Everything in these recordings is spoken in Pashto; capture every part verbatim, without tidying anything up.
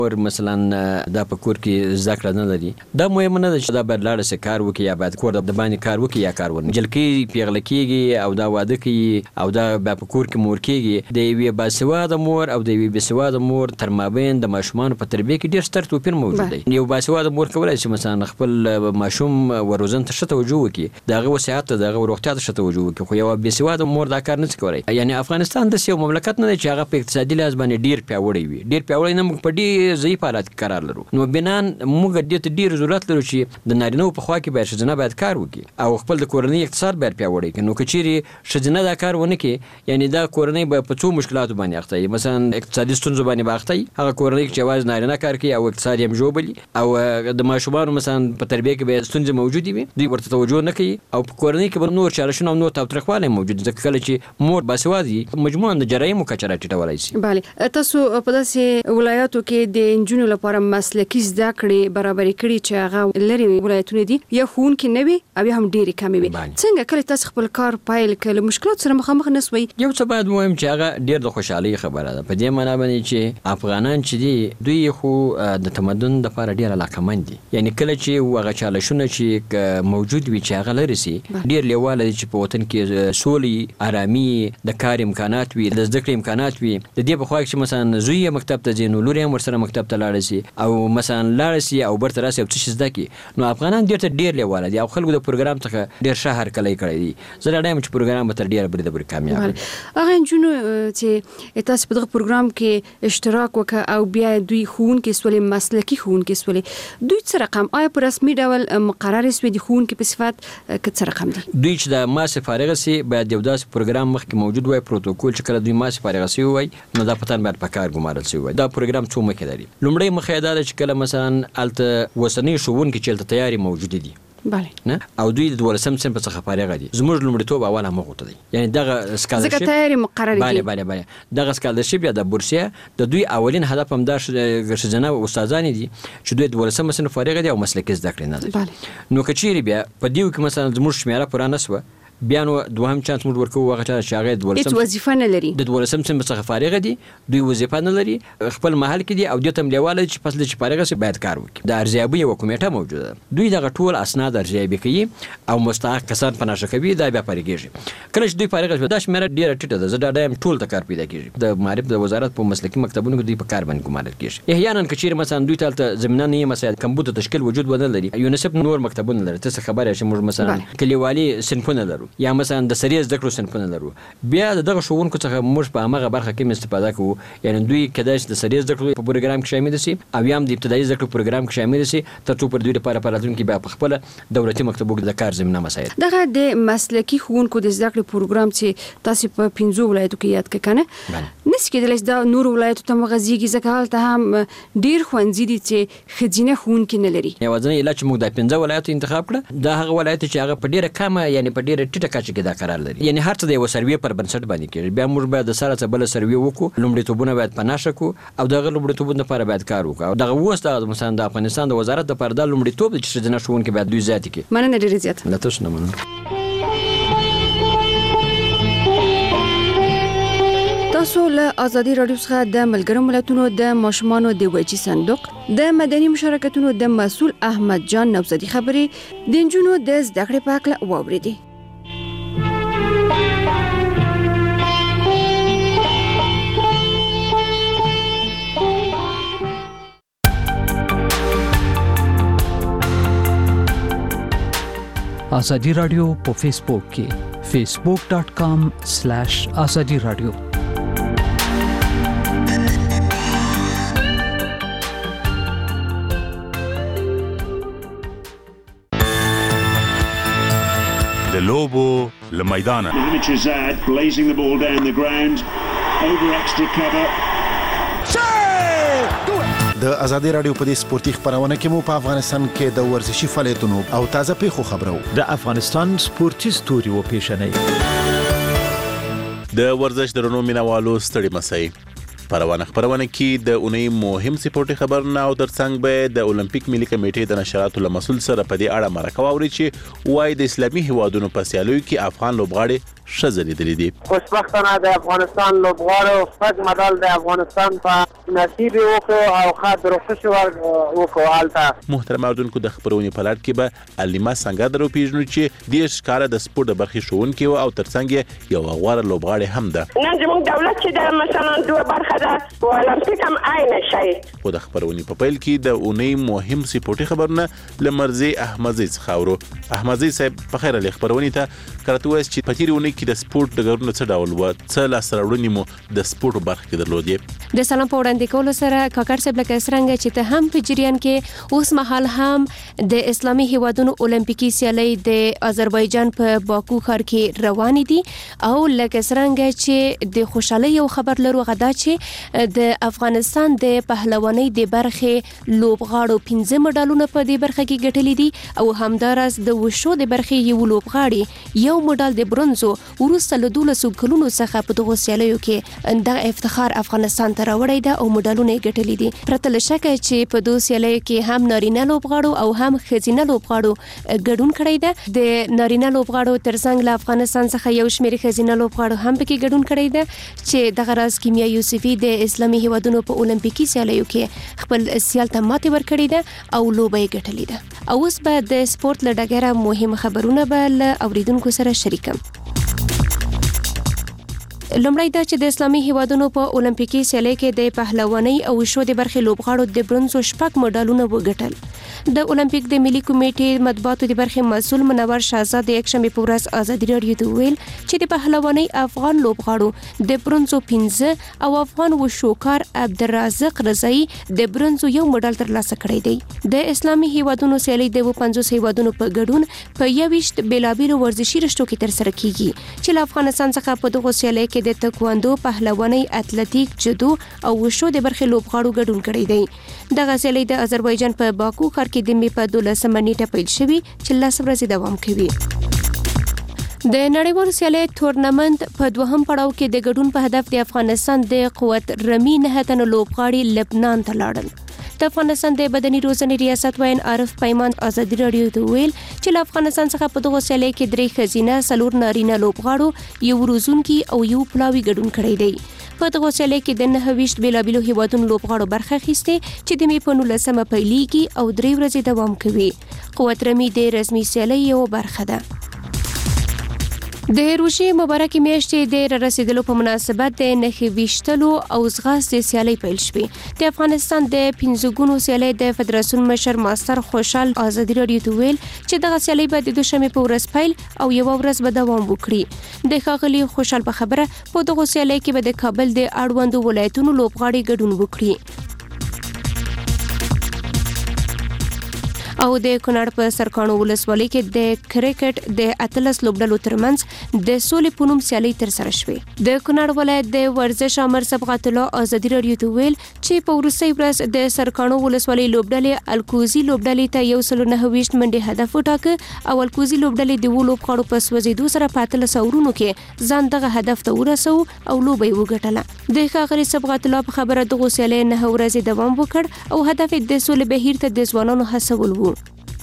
ور مثلا دا په کور کې زده کړه نه لري دا مهم نه ده چې دا باید لاړ سي کار وکړي یا باید کور د باندې کار وکړي یا کار ونه جلکی پیغله کېږي او دا واده کوي او دا په کور کې مور کېږي د یوې باسواده مور او د یوې بېسواده مور تر مابین د ماشومانو په تربیه کې ډېر ستر توپیر موجود دی. یو باسواده مور کولی شي مثلا خپل ماشوم وروزن ته ښه توجه وکړي د هغه صحت ته د هغه روغتیا ته ښه توجه وکړي خو یوه بېسواده مور دا کار نه شي کولی. یعنې افغانستان داسې یو مملکت نه دی چې هغه په اقتصادي لحاظ باندې ډېر پیاوړی وي ډېر پیاوړی نه موږ په ډېر ضعیف حالات کې قرار لرو نو بنان موږ دې ته ډېر ضرورت لرو چې د نارینه‌وو په خوا کې باید ښځینه باید کار وکړي او خپل د کورنۍ اقتصاد باید پیاوړی کړي. نو که چیرې ښځینه دا کار ونه کړي یعنې دا کورنۍ به په څو مشکلاتو باندې اخته وي مثلا اقتصادي ستونزو باندې به اخته وي هغه کورنۍ چې یوازې نارینه کار کوي او اقتصاد یې هم ژوبلي او د ماشومانو مثلا په تربیه کې به ستونزې موجودې وي دوی ورته توجه نه کوي او په کورنۍ کې به نور چالشونه او نور تاوتریخوالی موجود ځکه کله چې مور باسواده وي مجموعاً د جرایمو کچه راټیټولی شي. بله تاسو په داسې ولایاتو کې د نجونو لپاره مسلکي زده کړې برابرې کړي چې هغه لرې ولایتونه دي یا ښوونکي نه وي او یا هم ډېرې کمې وي څنګه کله تاسو خپل کار پیل کړ له مشکلاتو سره مخامخ نه سوئ؟ یو څه باید ووایم چې هغه ډېر د خوشحالۍ خبره ده په دې معنا باندې چې افغانان چې دي دوی خو د تمدن دپاره ډېر علاقمند دي یعنې کله چې هغه چالشونه چې موجود وي چې هغه لرې سي ډېر لیواله دي چې په وطن کې سولې ارامي د کار امکانات وي د زده کړې امکانات وي د دې په خوا کې چې مثلا زوی یې مکتب ته ځي نو لور یې هم ورسره مکتب ته لاړه سي او مثلا لاړه سي او برته راسي او څه شي زده کړي نو افغانان ډېر ته ډېر لیواله دي او خلکو د پروګرام څخه ډېر ښه هرکلی کړی دي زه ډاډه یم چې پروګرام به تر ډېره برید برید کامیاب وي. هغه نجونو چې تاسو په دغه پروګرام کې اشتراک وکړه او بیا دوی ښوونکي سولې مسلکي ښوونکي سولې دوی څه رقم آیا په رسمي ډول مقرر سوي د ښوونکي په صفت که څه رقم دي؟ دوی چې د ماسې فارغه سي باید یو داسې پروګرام مخکې موجود وای پروتوکول چې کله دوی ماسې فارغه سوي وای نو دا پتن باید په کار ګمارل سوي وای. دا پروګرام څو مخې لري لومړی مخه یې دا ده چې کله مثلا هلته اوسني ښوونکي چې هلته تیارې موجودې دي بله نه او دوی د دولسم صنف څخه فارغه دي زموږ لومړیتوب اول همغو ته دی یعنې دغه سکالرشپ ځکه تیارې مقرر دي بله بله بله دغه سکالرشپ یا د بورسیه د دوی اولین هدف همدا ښځینه استادانې دي چې دوی د دولسم صنف فارغه دي او مسلکي زده کړې نه لري نو که چیرې بیا په دیو کې مثلا زموږ شمېره پوره نه سوه بیا نو دوهم چانس موږ ورکوو هغه چا چې هغه د دولسم هېڅ وظیفه نه لري د دولسم صنف څخه فارغه دي دوی وظیفه نه لري خپل محل کې دي او دې ته هم لیواله چې فصل چې فارغه سي باید کار وکړي د ارزیابۍ یوه کمیټه موجوده ده دوی دغه ټول اسناد ارزیابي کوي او مستحق کسان په نښه کوي دا بیا فارغېږي کله چې دوی فارغه شوه دا شمېره ډېره ټیټه ده زه ډاډه یم ټول ته کار پیدا کېږي د معارف د وزارت په مسلکي مکتبونو کې دوی په کار باندې ګمارل کېږي احیانا که چیرې مثلا دوی ته هلته زمینه نه وي مثلا کمبود تشکیل وجود ونه لري یونیسف نور مکتبونه لري ته څه خبره چې موږ مثلا کلیوالي صنفونه لرو یا مثلا د سریع زده کړو صنفونه لرو بیا د دغه ښوونکو څخه موږ په همغه برخه کې استفاده کوو یعنې دوی کیدای شي د سریع زده کړو په پروګرام کې شامل شي او یا هم د ابتدایي زده کړو پروګرام کې شامل شي تر څو پر دوی لپاره په راتلونکي بیا په خپله دولتي مکتبو کې د کار زمینه مساعد دغه د مسلکي ښوونکو د زده کړې پروګرام چې تاسو په پنځو ولایتو کې یاد کړئ کنه نسي کېدلی چې دا نورو ولایتو ته وغځېږي ځکه هلته هم ډېر ښوونځي دي چې ښځینه ښوونکي نه لري یوازینی علت چې موږ دا پنځه ولایتو انتخاب کړه دا هغه ولایت چې هغه په ډېره کمه یعنې په ډېره ټیټه کچه کې دا قرار لري یعنې هر څه د یوه سروې پر بنسټ باندې کېږي بیا موږ باید د سره څه بله سروې وکړو لومړیتوبونه باید په نښه کړو او دغه لومړیتوبونو لپاره باید کار وکړو او دغه اوس دغه مثلا د افغانستان د وزارت دپاره دا لومړیتوب دی چې ښځینه ښوونکي باید دوی زیاتې کړي. مننه ډېرې زیاته له تاسو نه مننه. تاسو له ازادي راډیو څخه د ملګرو ملتونو د ماشومانو د وجې صندوق د مدني مشارکتونو د مسؤل احمد جان نوزادي خبرې د نجونو د زده کړې په هکله واورېدې. ازادي راډیو په فیسبوک کې فیسبوک ډاٹ کام سلیش ازادي راډیو. د لوبو له میدانه Hamid blazing the ball down the ground over extra cover. د ازادي راډیو په دې سپورتي خبرونه کې مو په افغانستان کې د ورزشي فعالیتونو او تازه پیښو خبرو د افغانستان سپورتي ستوري و پیښنې د ورزش درنو مینوالو ستړي مسئ پروانه خبرونه کې د اونۍ مهم سپورتي خبرونه او ترڅنګ به د اولمپیک ملي کمیټې د نشراتو له مسول سره په دې اړه مرکه واوري چې وای د اسلامي هیوادونو په سیالیو کې افغان لوبغاړي ښه ځلېدلي دي. خوشبختانه د افغانستان لوبغاړو شپږ مډال د افغانستان په نصیب وکړو او ښه دروخش وکړو هلته. محترم اوریدونکو د خپرونې په لړ کې به علیمه سنګادر وپېژنو چې دېرش کاله د سپورټ د برخې ښوونکې وه او ترڅنګ یې یوه غوره لوبغاړې هم ده. نن زموږ دولت چې د مثلا دوه برخه ده او المپیک هم عین شي. خو د خپرونې په پیل کې د اونۍ مهم سپورټي خبرونه له مرزي احمدزي څخه اورو. احمدزي صاحب په خیر له خپرونې ته کړه وایي چې په تېرې اونۍ کې د سپورټ ډګرونه څه ډول وه، څه لاسته راوړنې مو د سپورټ برخه کې درلودې؟ د سلام په وړاندې کولو سره کاکړ صاحب لکه څرنګه چې ته هم په جریان کې اوس مهال هم د اسلامي هیوادونو اولمپیکي سیالۍ د آذربایجان په باکو ښار کې روانې دي او لکه څرنګه چې د خوشحالۍ یو خبر لرو غدا چې د افغانستان د پهلوانۍ د برخې لوبغاړو پنځه مډالونه په دې برخه کې ګټلي دي او همداراز د وشو د برخې یو لوبغاړي یو مډال د برونزو وروسته له دولسو کلونو څخه په دغو سیالیو کې دغه افتخار افغانستان ته راوړی ده او مډالونه یې ګټلي دي. پرته له شکه چې په دغو سیالیو کې هم نارینه لوبغاړو او هم ښځینه لوبغاړو ګډون کړی ده. د نارینه لوبغاړو ترڅنګ له افغانستان څخه یو شمېر ښځینه لوبغاړو هم پکې ګډون کړی ده چې دغه راز کیمیا یوسفي د اسلامي هیوادونو په اولمپیکي سیالیو کې خپل سیال ته ماتې ورکړې ده او لوبه یې ګټلې ده. او اوس به د سپورت له ډګره مهم خبرونه به له اوریدونکو سره شریکم. لومړی دا چې د اسلامي هیوادونو په اولمپیکي سیالۍ کې د پهلوانۍ او وشو د برخې لوبغاړو د برونزو شپږ مډالونه وګټل. د اولمپیک د ملي کمیټې مطبوعاتو د برخې مسؤل منور شهزاد د یکشنبې په ورځ ازادي راډیو ته ویل چې د پهلوانۍ افغان لوبغاړو د برونزو پنځه او افغان وشوکار عبدالرازق رضایي د برونزو یو مډال ترلاسه کړی دی. د اسلامي هیوادونو سیالۍ د پنځوس هیوادونو په ګډون په یوویشت بېلابېلو ورزشي رشتو کې ترسره کیږي چې له افغانستان څخه په دغو سیالۍ کې د تکواندو، پهلوانۍ، اتلتیک، جدو او وشو د برخې لوبغاړو ګډون کړی دی. دغه سیالۍ د آذربایجان په باکو ښار کې د مې په دولسمه نیټه پیل شوي چې لس ورځې دوام کوي. د نړیوال سیالۍ تورنمنت په دوهم پړاو کې د ګډون په هدف د افغانستان د قوت رمي نهه تنه لوبغاړي لبنان ته لاړل. د افغانستان د بدني روزنې ریاست وین عارف پیمان ازادي راډیو ته ویل چې له افغانستان څخه په دغه سیالۍ کې درې ښځینه، څلور نارینه لوبغاړو، یو روزونکي او یو پلاوي ګډون کړی دی. په دغه سیالۍ کې د نهه ویشت بېلابېلو هیوادونو لوبغاړو برخه اخیستې چې د مې په نولسمه پیلېږي او درې ورځې دوام کوي. قوت رمي د رسمي سیالۍ یوه برخه ده. د روژې مبارکې میاشتې د رارسېدلو په مناسبت د نښې ویشتلو او ځغاستې سیالۍ پیل شوې. د افغانستان د پنځه ګونو سیالۍ د فدراسیون مشر ماستر خوشحال ازادي راډیو ته ویل چې دغه سیالۍ به د دوشنبې په ورځ پیل او یوه ورځ به دوام وکړي. د ښاغلي خوشحال په خبره په دغو سیالۍ کې به د کابل د اړوندو ولایتونو لوبغاړي ګډون وکړي. او د کونړ په سرکاڼو ولسوالۍ کې د کرکټ د اتلس لوبډلو ترمنځ د سولې په نوم سیالۍ ترسره شوې. د کونړ ولایت د ورزش امر صبغت الله ازادي راډیو ته ویل چې په وروستۍ ورځ د سرکاڼو ولسوالۍ لوبډلې الکوزي لوبډلې ته یو سل نهه ویشت منډې هدف وټاکه او الکوزي لوبډلې د اوو لوبغاړو په سوځېدو سره په اتلس اورونو کې ځان دغه هدف ته ورسو او لوبه یې وګټله. د ښاغلي صبغت الله په خبره دغو سیالۍ نهه ورځې دوام وکړ او هدف یې د سولې بهیر ته د ځوانانو هڅول و.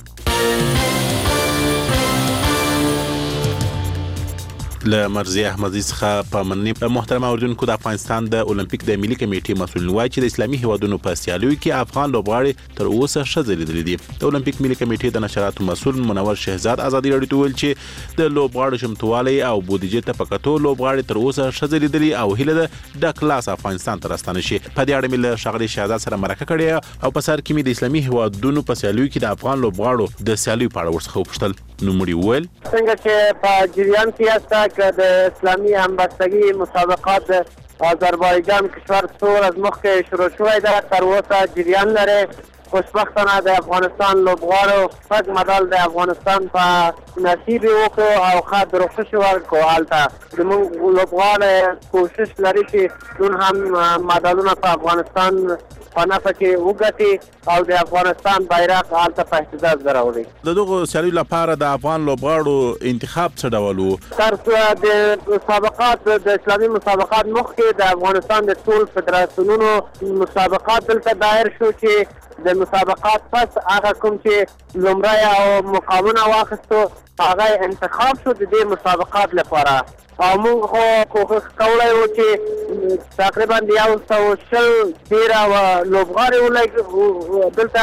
له مرزي احمدزي څخه په مننې. محترم اوریدونکو، د افغانستان د اولمپیک د ملي کمیټې مسؤل وایي چې د اسلامي هیوادونو په سیالیو کې افغان لوبغاړي تر اوسه ښه ځلېدلي دي. د اولمپیک ملي کمیټې د نشراتو مسؤل منور شهزاد ازادي راډیو ته ویل چې د لوبغاړو چمتووالی او بودیجې ته په کتو لوبغاړي تر اوسه ښه ځلېدلي او هیله ده ډک لاس افغانستان ته راستانه شي. په دې اړه مې له ښاغلي شهزاد سره مرکه کړې او په سر کې مې د اسلامي هیوادونو په سیالیو کې د افغان لوبغاړو د سیالیو په اړه ورڅخه وپوښتل. نو مړي وویل څنګه چې په جریان کې یاست که د اسلامي همبستګي مسابقات د آذربایجان کشور څو ورځې مخکې شروع شوی ده، تر اوسه جریان لري. خوشبختانه د افغانستان لوبغاړو شپږ مډال د افغانستان په نصیب وکړو او ښه دروخش ورکړو. هلته زموږ لوبغاړي کوشش لري چې نور هم مډالونه په افغانستان په نفع کې وګټي او د افغانستان بیرغ هلته په اهتزاز راوړي. د دغو سیالیو لپاره د افغان لوبغاړو انتخاب څه ډول و؟ تر د مسابقات د اسلامي مسابقات مخکې د افغانستان د ټول فدراسیونونو مسابقات دلته دایر شو چې د مسابقات پس هغه کوم چې لومړی او مقامونه واخیستو هغه انتخاب شو د دې مسابقات لپاره. او موږ خو کوښښ کولی و چې تقریبا د یو سوه شل ډېره لوبغاړي ولګو دلته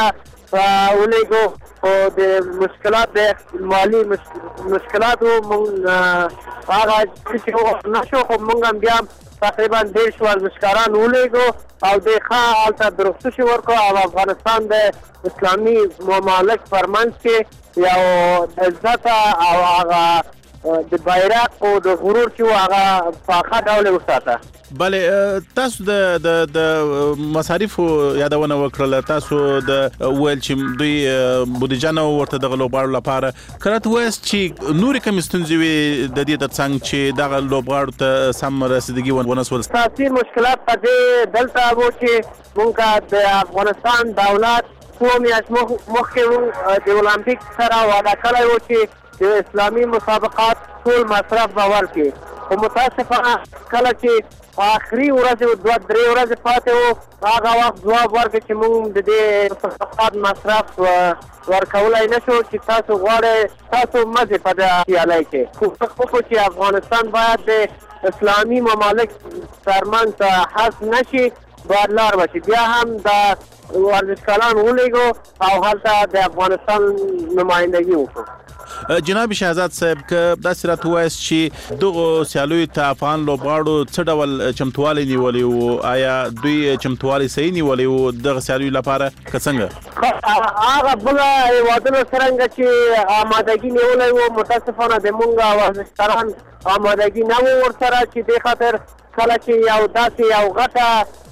ولګو خو د مشکلات د مالي مشکلات و موږ هغه چې نه شو خو موږ هم بیا تقریبا دېرش ورزشکاران ولګو او د ښه هلته درستشي ورکړو او افغانستان د اسلامي ممالک په منځ کې یو د عزت او هغه د بیرغ او د غرور چې هغه په ښه ډول وساته. بله تاسو د د د مصارف یادونه وکړه، تاسو د ویل چې دوی بودیجه نه ورته د لوبغاړو لپاره کړه وایست چې نور کوم ستونزې وي د دې ترڅنګ چې دغه لوبغاړو ته سم رسیدګي ونسول. اساسي مشکلات په دې دلته وو چې موږ د افغانستان دولت څو میاشتې مخکې د اولمپیک سره وعده کړی و چې د اسلامي مسابقات ټول مصرف به ورکړي، خو متاسفانه کله چې آخري ورځې دوه درې ورځې پاتې وو هغه وخت ځواب ورکړ چې موږ د دې مسابقات مصرف ورکولی نه شو چې تاسو غواړئ تاسو مه ځئ په دې سیالۍ کې. کوښښ وکړو چې افغانستان باید د اسلامي ممالک ترمنځ حذف نه شي، باید لار وشي. بیا هم د ورزشکاران ولېږو او هلته د افغانستان نمایندګي وکړو. جناب شهزاد صاحب که داسې راته ووایاست چې دغو سیالیو ته افغان لوبغاړو څه ډول چمتووالی نیولی و؟ آیا دوی چمتووالی صحیح نیولی و دغه سیالیو لپاره که څنګه؟ هغه بله هېوادونو څرنګه چې آمادګي نیولی و متاسفانه د مونږ ورزشکاران آمادګي نه و ورسره چې دې خاطر کله چې یو داسې یو غټه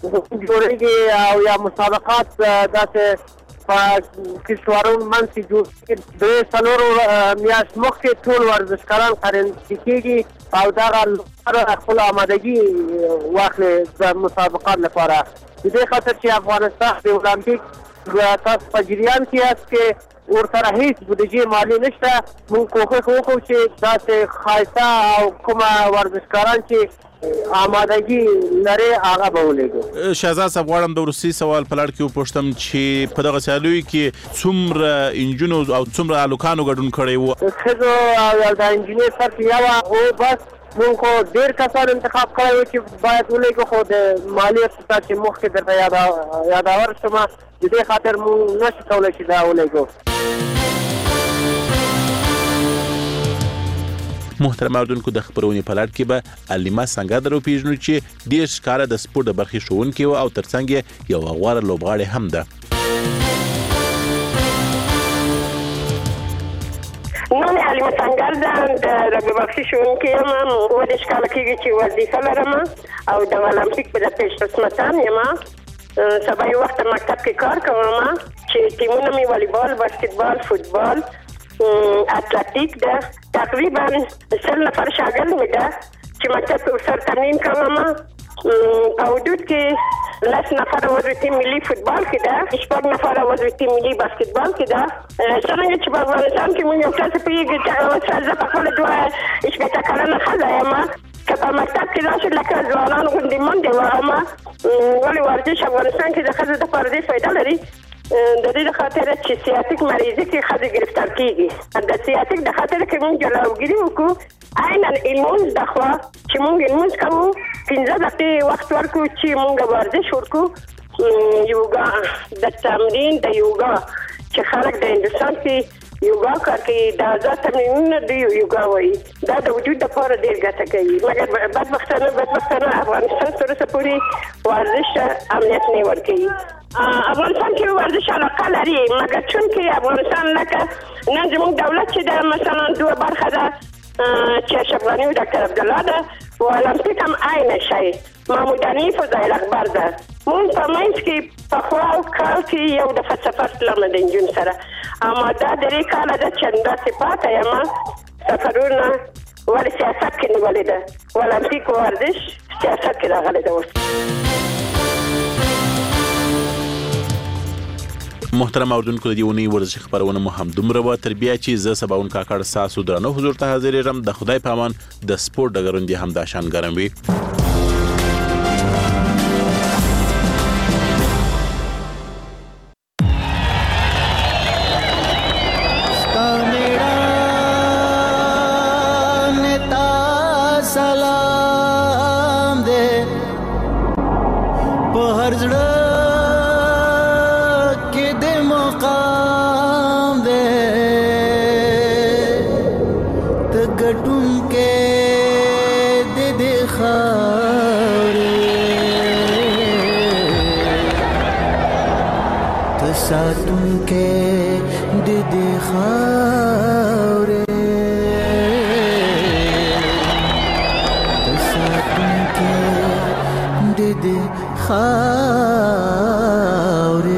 جوړېږي او یا مسابقات داسې په کشورونو منځ کې جوړ کړي درې څلورو میاشت مخکې ټول ورزشکاران قرنطینه کېږي او دغه لپاره خپل آمادګي واخلي د مسابقات لپاره. د دې خاطر چې افغانستان د اولمپیک تاسو په جریان کې یاست کې ورسره هیڅ بودیجې مالي نشته. موږ کوښښ وکړو چې داسې ښایسته او کومه ورزشکاران چې آمادګي لري هغه به ولېږو. شهزاد صاحب غواړم د وروستي سوال په لړ کې وپوښتم چې په دغه سیالیو کې څومره انجونو او څومره هلکانو ګډون کړی و؟ ښځو او د انجینر صرف یوه او بس. موږ خو ډېر کسان انتخاب کړی و چې باید ولېږو خو د مالي اقتصاد چې مخکې درته یاداور شومه د دې خاطر موږ نشو کولی چې دا ولېږو. محترم اوریدونکو د خبرونې په لړ کې به علیمه سنګادر وپېژنو چې دېرش کاله د سپورټ د برخې ښوونکې وه او ترڅنګ یې یوه غوره لوبغاړې هم ده. نوم یې علیمه سنګر ده، د رګبي برخې ښوونکې یم. اووه دېرش کاله کېږي چې وظیفه لرم او د اولمپیک په پیشقسمتان یم. سبا یو وخت مکتب کې کار کوم چې ټیمونه مې والیبال، باسکټبال، فوتبال، اتلتیک ده. تقریبا سل نفر شاګرد مې ده چې مکتب سره تمرین کوم. په حدود کې لس نفر عضو ټیم ملي فوتبال کې ده، شپږ نفر عضو ټیم ملي باسکټبال کې ده. څرنګه چې په افغانستان کې موږ یو تاسو پوهېږئ چې زه په خپله دوه شپېته کلنه ښځه یم که په مکتب کې راشي لکه ځوانان غوندې منډې وهم. ولې ورزش افغانستان کې د ښځو دپاره ډېر فایده لري. د دې خاطر چې سیاتیک مریضي کې ښځې ګرفتار کېږي. د سیاتیک د خاطر کې موږ جلوګیري وکړو. عینا لمونځ د خوا چې موږ لمونځ کوو پنځه دقیقې وخت ورکړو چې موږ ورزش وکړو. یوګا د تمرین د یوګا چې خلک د هندوستان کې یوګا کار کوي دا آزاد تمرینونه د یوګا وایي. دا د وجود لپاره ډېر ګټه کوي. مګر بدبختانه بدبختانه افغانستان تر اوسه پورې ورزش امنیت نه ورکوي. افغانستان کې ورزش علاقه لري مګر چون کې افغانستان لکه نن زموږ دولت چې د مثلا دوه برخه ده چې اشرف غني او ډاکټر عبدالله ده و المپیک هم عین شی محموداني فضایل اکبر ده. مونږ په منځ کې پخوا کال کې یو دفعه سفر تلم د نجونو سره اما دا درې کاله ده چې همداسې پاته یم. سفرونه ولې سیاست کې نیولې ده المپیک ورزش سیاست کې راغلی ده. اوس محترم اوریدونکو د دې اونۍ ورزشي خبرونه مو هم دومره وه. تر بیا چې زه سباون کاکړ ستاسو درانه حضور ته حاضرېږم. د خدای په امان د سپورټ ډګرونه دې همدا شان ګرم وي. سلام تساتون کې د دې خاورې تساتون کې د دې خاورې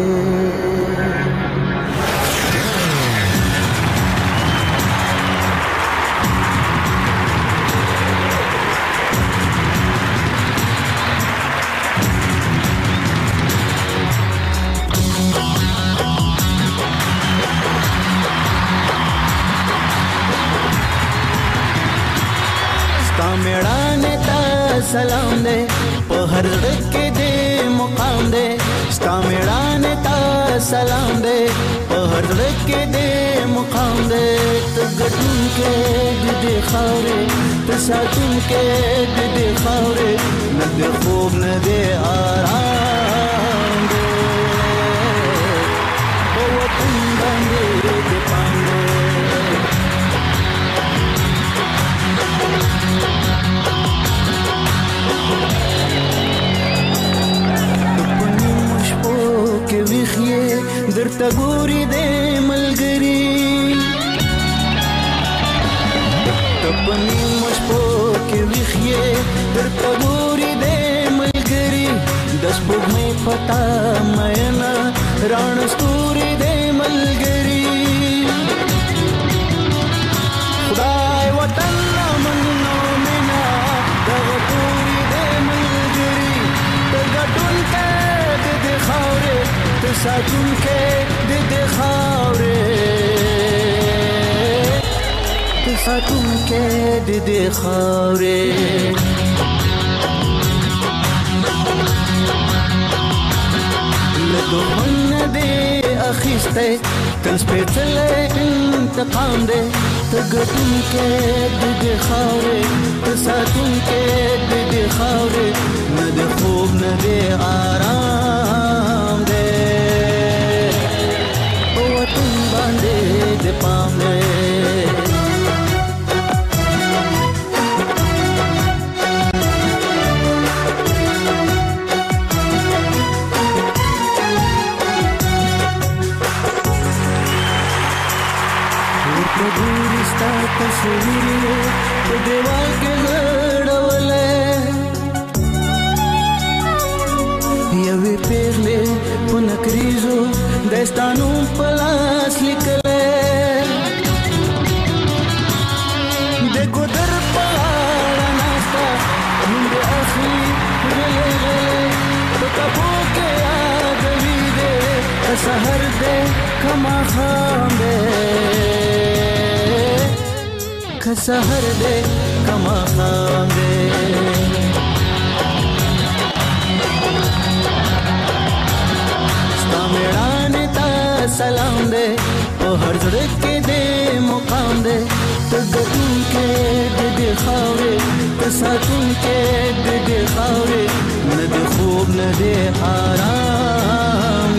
मेड़ाने ता सलाम दे په هر کې دې مقام دې ستا मेड़ाने ता सलाम दे په هر کې دې مقام دې ته ګټون کې دې خاورې ته ساتون کې دې خاورې نه دې خوب نه دې آرام دې په وطن باندې دې پاندې درته ګوري دې ملګری تپنی مشپو کې ویخې درته ګوري دې ملګری د سپوږمۍ پتا مېنا ران ستوري دې ملګری خدای وطن منو مینا دغه ګوري دې ملګری دغه ټول کې دې خاورې ساتون کې د دې خاورې ساتون کې د دې خاورې له دومره دې اخیسته تل سپېڅلې انتقام دې ته ګټون کې د دې خاورې ساتون کې د دې خاورې نه د خوب نه دې آرام دې de pame Urte gurista tasvire to deval ke gadavale yavi pegle punakrizo destanu palas likale de godar pala nasta minde akhli gele to kapo ke aadvi de sahar de kama khambe ka sahar de kama khambe sta meड़ाने ता सलाम दे ओ हर जड़े के दे मुकाम दे तो गतून के दे दे खावरे तो सातून के दे दे खावरे न दे खूब न दे आराम